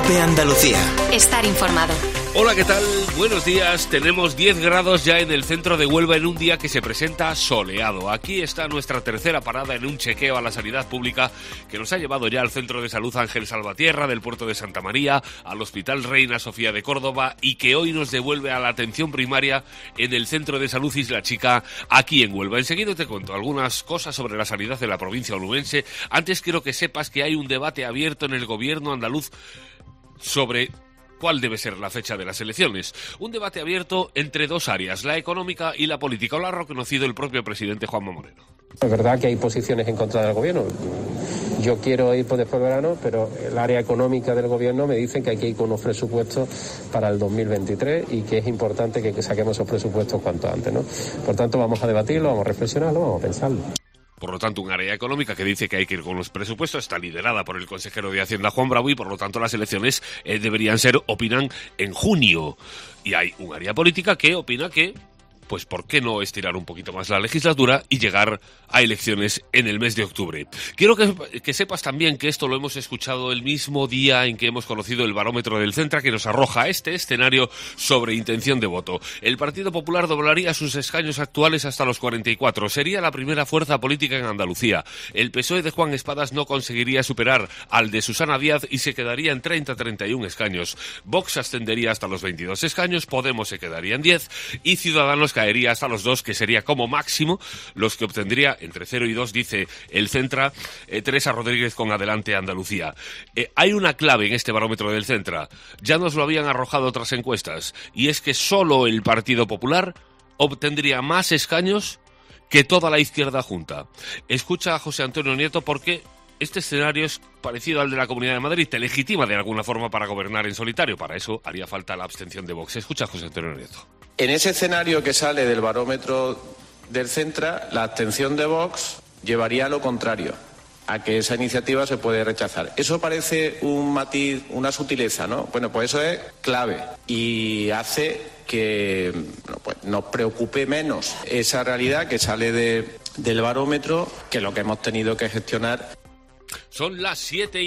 COPE Andalucía. Estar informado. Hola, ¿qué tal? Buenos días. Tenemos 10 grados ya en el centro de Huelva en un día que se presenta soleado. Aquí está nuestra tercera parada en un chequeo a la sanidad pública que nos ha llevado ya al Centro de Salud Ángel Salvatierra del Puerto de Santa María, al Hospital Reina Sofía de Córdoba y que hoy nos devuelve a la atención primaria en el Centro de Salud Isla Chica, aquí en Huelva. Enseguida te cuento algunas cosas sobre la sanidad de la provincia onubense. Antes quiero que sepas que hay un debate abierto en el gobierno andaluz sobre ¿cuál debe ser la fecha de las elecciones? Un debate abierto entre dos áreas, la económica y la política. Lo ha reconocido el propio presidente Juanma Moreno. Es verdad que hay posiciones en contra del gobierno. Yo quiero ir por después del verano, pero el área económica del gobierno me dicen que hay que ir con unos presupuestos para el 2023 y que es importante que saquemos esos presupuestos cuanto antes, ¿no? Por tanto, vamos a debatirlo, vamos a reflexionarlo, vamos a pensarlo. Por lo tanto, un área económica que dice que hay que ir con los presupuestos está liderada por el consejero de Hacienda, Juan Bravo, y por lo tanto las elecciones deberían ser, opinan, en junio. Y hay un área política que opina que, pues, ¿por qué no estirar un poquito más la legislatura y llegar a elecciones en el mes de octubre? Quiero que sepas también que esto lo hemos escuchado el mismo día en que hemos conocido el barómetro del Centra, que nos arroja este escenario sobre intención de voto. El Partido Popular doblaría sus escaños actuales hasta los 44. Sería la primera fuerza política en Andalucía. El PSOE de Juan Espadas no conseguiría superar al de Susana Díaz y se quedaría en 30-31 escaños. Vox ascendería hasta los 22 escaños, Podemos se quedaría en 10 y Ciudadanos caería hasta los 2, que sería como máximo los que obtendría entre 0 y 2, dice el Centra, Teresa Rodríguez con Adelante Andalucía. Hay una clave en este barómetro del Centra, ya nos lo habían arrojado otras encuestas, y es que solo el Partido Popular obtendría más escaños que toda la izquierda junta. Escucha a José Antonio Nieto porque este escenario es parecido al de la Comunidad de Madrid, te legitima de alguna forma para gobernar en solitario. Para eso haría falta la abstención de Vox. Escucha a José Antonio Nieto. En ese escenario que sale del barómetro del Centra, la abstención de Vox llevaría a lo contrario, a que esa iniciativa se puede rechazar. Eso parece un matiz, una sutileza, ¿no? Bueno, pues eso es clave y hace que nos preocupe menos esa realidad que sale del barómetro que lo que hemos tenido que gestionar. Son las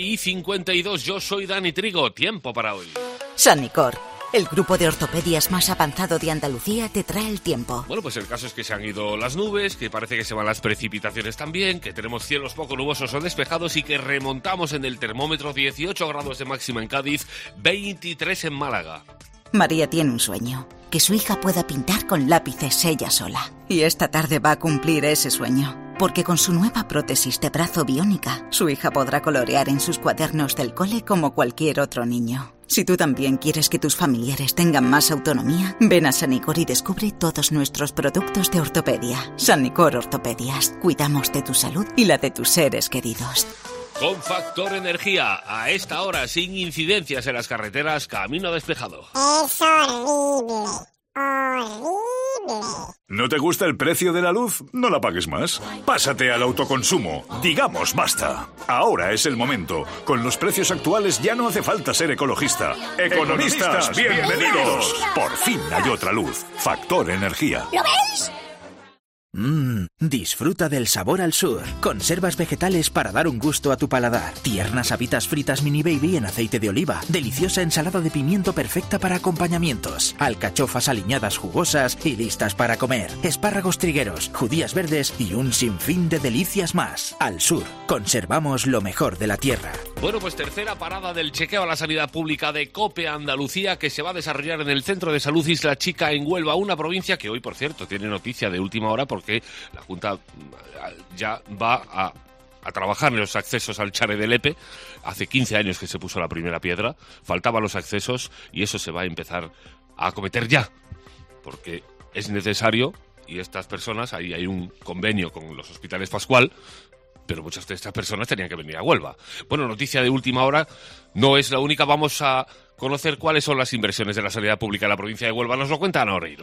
7:52. Yo soy Dani Trigo. Tiempo para hoy. Sanicor, el grupo de ortopedias más avanzado de Andalucía, te trae el tiempo. Bueno, pues el caso es que se han ido las nubes, que parece que se van las precipitaciones también, que tenemos cielos poco nubosos o despejados y que remontamos en el termómetro 18 grados de máxima en Cádiz, 23 en Málaga. María tiene un sueño, que su hija pueda pintar con lápices ella sola. Y esta tarde va a cumplir ese sueño. Porque con su nueva prótesis de brazo biónica, su hija podrá colorear en sus cuadernos del cole como cualquier otro niño. Si tú también quieres que tus familiares tengan más autonomía, ven a Sanicor y descubre todos nuestros productos de ortopedia. Sanicor Ortopedias. Cuidamos de tu salud y la de tus seres queridos. Con Factor Energía, a esta hora sin incidencias en las carreteras, camino despejado. Es horrible, horrible. ¿No te gusta el precio de la luz? No la pagues más. Pásate al autoconsumo. Digamos basta. Ahora es el momento. Con los precios actuales ya no hace falta ser ecologista. ¡Economistas, bienvenidos! Por fin hay otra luz. Factor Energía. ¿Lo veis? Disfruta del sabor al sur. Conservas vegetales para dar un gusto a tu paladar. Tiernas habitas fritas mini baby en aceite de oliva. Deliciosa ensalada de pimiento perfecta para acompañamientos. Alcachofas aliñadas jugosas y listas para comer. Espárragos trigueros, judías verdes y un sinfín de delicias más. Al sur, conservamos lo mejor de la tierra. Bueno, pues tercera parada del chequeo a la sanidad pública de COPE Andalucía, que se va a desarrollar en el Centro de Salud Isla Chica en Huelva, una provincia que hoy, por cierto, tiene noticia de última hora porque la Junta ya va a trabajar en los accesos al Chare de Lepe. Hace 15 años que se puso la primera piedra, faltaban los accesos y eso se va a empezar a acometer ya, porque es necesario y estas personas, ahí hay un convenio con los hospitales Pascual, pero muchas de estas personas tenían que venir a Huelva. Bueno, noticia de última hora, no es la única, vamos a conocer cuáles son las inversiones de la sanidad pública en la provincia de Huelva. Nos lo cuenta Ana Oreiro.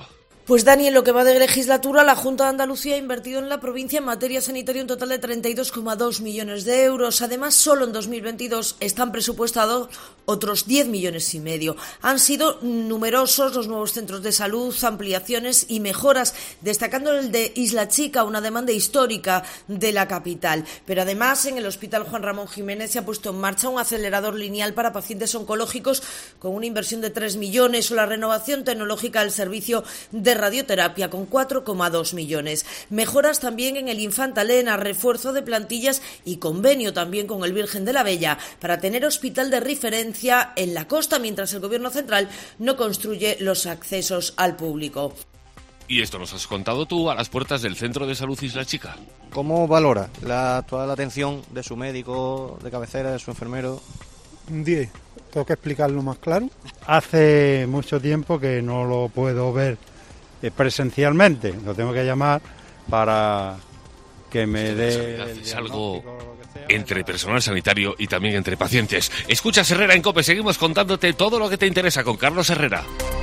Pues Dani, en lo que va de legislatura, la Junta de Andalucía ha invertido en la provincia en materia sanitaria un total de 32,2 millones de euros. Además, solo en 2022 están presupuestados otros 10,5 millones. Han sido numerosos los nuevos centros de salud, ampliaciones y mejoras, destacando el de Isla Chica, una demanda histórica de la capital. Pero además, en el Hospital Juan Ramón Jiménez se ha puesto en marcha un acelerador lineal para pacientes oncológicos con una inversión de 3 millones o la renovación tecnológica del servicio de radioterapia con 4,2 millones. Mejoras también en el Infanta Elena, refuerzo de plantillas y convenio también con el Virgen de la Bella para tener hospital de referencia en la costa, mientras el Gobierno central no construye los accesos al público. Y esto nos has contado tú a las puertas del Centro de Salud Isla Chica. ¿Cómo valora toda la atención de su médico de cabecera, de su enfermero? Un 10. Tengo que explicarlo más claro. Hace mucho tiempo que no lo puedo ver presencialmente. Lo tengo que llamar para que me dé... Es algo entre personal sanitario y también entre pacientes. Escuchas Herrera en COPE. Seguimos contándote todo lo que te interesa con Carlos Herrera.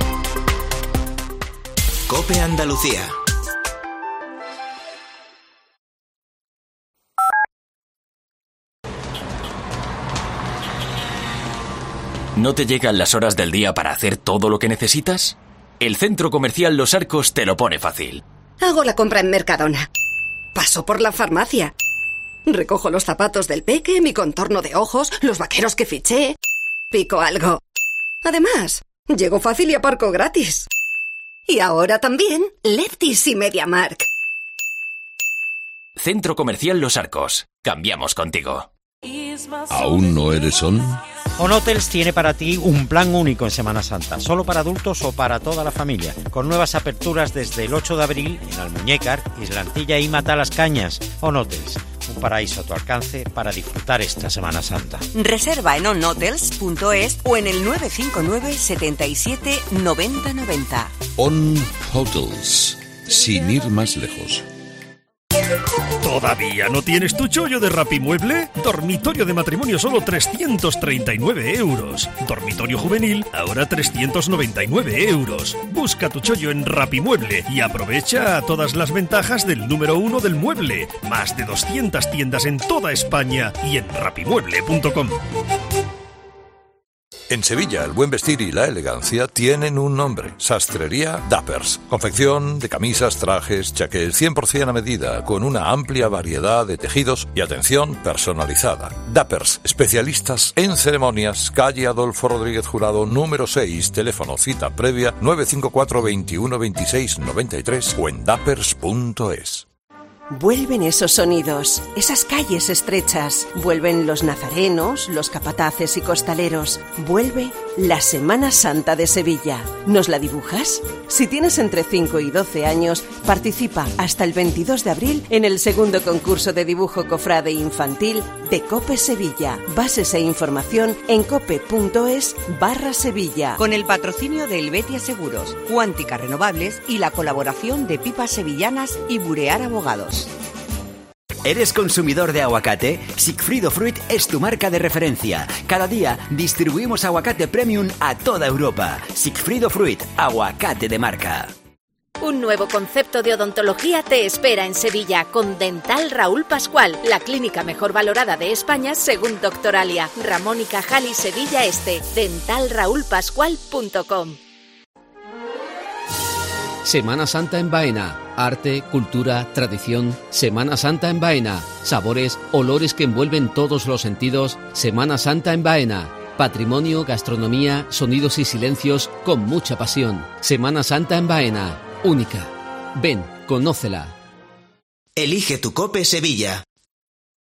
COPE Andalucía. ¿No te llegan las horas del día para hacer todo lo que necesitas? El Centro Comercial Los Arcos te lo pone fácil. Hago la compra en Mercadona. Paso por la farmacia. Recojo los zapatos del peque, mi contorno de ojos, los vaqueros que fiché. Pico algo. Además, llego fácil y aparco gratis. Y ahora también Lefties y MediaMarkt. Centro Comercial Los Arcos. Cambiamos contigo. ¿Aún no eres ON? ON Hotels tiene para ti un plan único en Semana Santa, solo para adultos o para toda la familia, con nuevas aperturas desde el 8 de abril en Almuñécar, Islantilla y Matalascañas. ON Hotels, un paraíso a tu alcance para disfrutar esta Semana Santa. Reserva en onhotels.es o en el 959 77 90 90. ON Hotels, sin ir más lejos. ¿Todavía no tienes tu chollo de Rapimueble? Dormitorio de matrimonio solo 339 euros. Dormitorio juvenil ahora 399 euros. Busca tu chollo en Rapimueble y aprovecha todas las ventajas del número 1 del mueble. Más de 200 tiendas en toda España y en rapimueble.com. En Sevilla, el buen vestir y la elegancia tienen un nombre: Sastrería Dappers. Confección de camisas, trajes, chaqués 100% a medida, con una amplia variedad de tejidos y atención personalizada. Dappers, especialistas en ceremonias, calle Adolfo Rodríguez Jurado, número 6, teléfono cita previa 954 21 26 93 o en dappers.es. Vuelven esos sonidos, esas calles estrechas. Vuelven los nazarenos, los capataces y costaleros. Vuelve la Semana Santa de Sevilla. ¿Nos la dibujas? Si tienes entre 5 y 12 años, participa hasta el 22 de abril en el segundo concurso de dibujo cofrade infantil de COPE Sevilla. Bases e información en cope.es/Sevilla. Con el patrocinio de Helvetia Seguros, Cuántica Renovables y la colaboración de Pipas Sevillanas y Burear Abogados. ¿Eres consumidor de aguacate? Sigfrido Fruit es tu marca de referencia. Cada día distribuimos aguacate premium a toda Europa. Sigfrido Fruit, aguacate de marca. Un nuevo concepto de odontología te espera en Sevilla con Dental Raúl Pascual, la clínica mejor valorada de España según Doctoralia. Ramón y Cajal y Sevilla Este. dentalraulpascual.com. Semana Santa en Baena. Arte, cultura, tradición. Semana Santa en Baena. Sabores, olores que envuelven todos los sentidos. Semana Santa en Baena. Patrimonio, gastronomía, sonidos y silencios con mucha pasión. Semana Santa en Baena. Única. Ven, conócela. Elige tu COPE Sevilla.